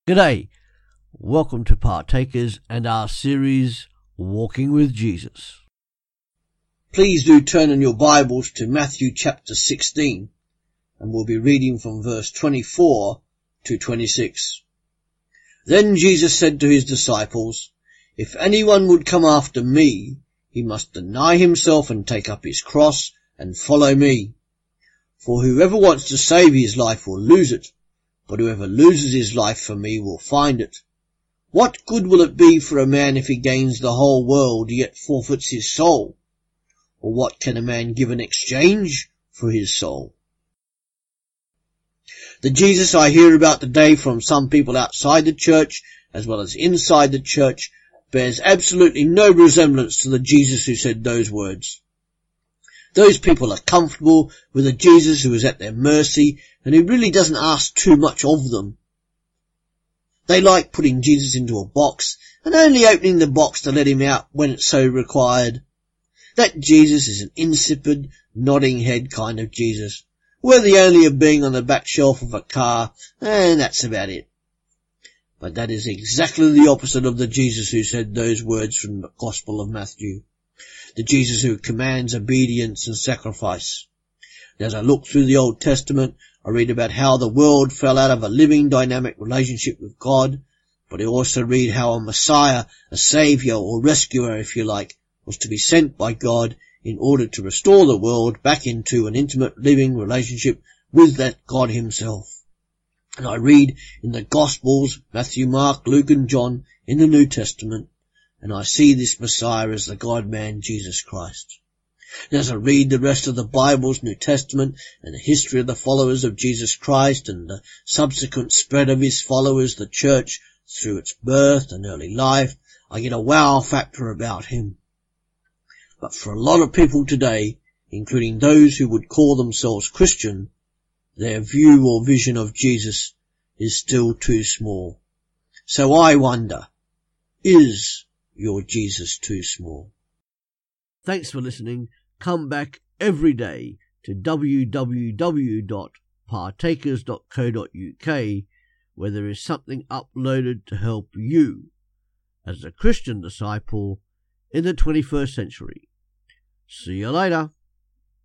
G'day, welcome to Partakers and our series, Walking with Jesus. Please do turn in your Bibles to Matthew chapter 16, and we'll be reading from verse 24 to 26. Then Jesus said to his disciples, "If anyone would come after me, he must deny himself and take up his cross and follow me. For whoever wants to save his life will lose it, but whoever loses his life for me will find it. What good will it be for a man if he gains the whole world yet forfeits his soul? Or what can a man give in exchange for his soul?" The Jesus I hear about today from some people outside the church as well as inside the church bears absolutely no resemblance to the Jesus who said those words. Those people are comfortable with a Jesus who is at their mercy and who really doesn't ask too much of them. They like putting Jesus into a box and only opening the box to let him out when it's so required. That Jesus is an insipid, nodding head kind of Jesus, worthy only of being on the back shelf of a car, and that's about it. But that is exactly the opposite of the Jesus who said those words from the Gospel of Matthew. The Jesus who commands obedience and sacrifice. And as I look through the Old Testament, I read about how the world fell out of a living, dynamic relationship with God, but I also read how a Messiah, a Saviour or rescuer, if you like, was to be sent by God in order to restore the world back into an intimate living relationship with that God himself. And I read in the Gospels, Matthew, Mark, Luke and John, in the New Testament, and I see this Messiah as the God-man Jesus Christ. And as I read the rest of the Bible's New Testament and the history of the followers of Jesus Christ and the subsequent spread of his followers, the church, through its birth and early life, I get a wow factor about him. But for a lot of people today, including those who would call themselves Christian, their view or vision of Jesus is still too small. So I wonder, is your Jesus too small? Thanks for listening. Come back every day to www.partakers.co.uk where there is something uploaded to help you as a Christian disciple in the 21st century. See you later.